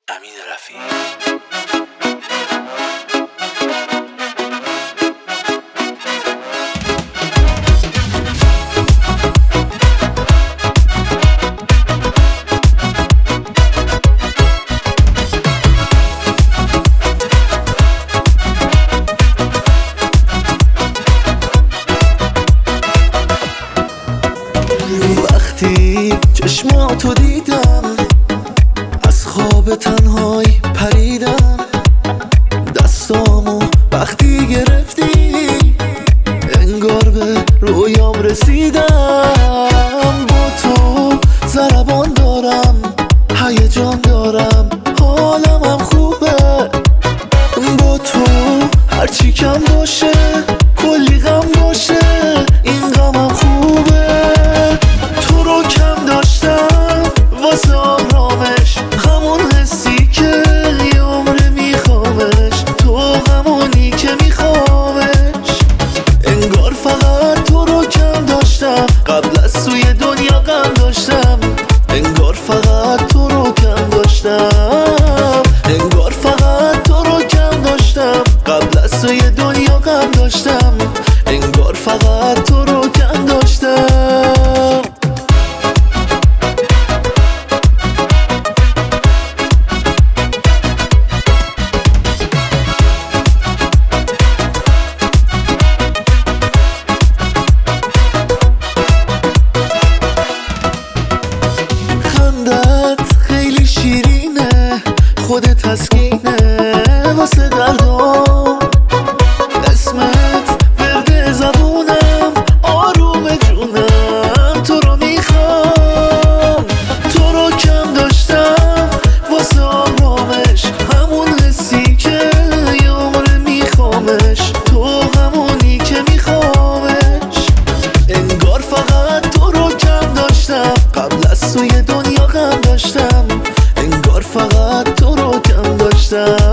امین رفیعی. وقتی چشماتو دیدم از خواب تنهایی پریدم، دستامو وقتی گرفتی انگار به رویام رسیدم. با تو ضربان دارم، هیجان دارم، حالمم خوبه. با تو هرچی کم باشه کلی غم باشه، این غمم خوبه. تو رو کم داشتم واسه آرامش، همون حسی که یه عمره میخوامش، تو همونی که میخوامش. انگار فقط تو رو کم داشتم، قبل از توی دنیا غم داشتم. انگار فقط تو رو کم داشتم، انگار فقط تو رو کم داشتم، قبل از توی دنیا غم داشتم. انگار فقط تو رو کم داشتم. خندت خیلی شیرینه، خودت تسکینه واسه دردام. اسمت ورد زبونم، آروم جونم، تو رو میخوام. تو رو کم داشتم واسه آرامش، همون حسی که یه عمره میخوامش، تو همونی که میخوامش. انگار فقط تو رو کم داشتم، قبل از توی دنیا غم داشتم. انگار فقط تو رو کم داشتم.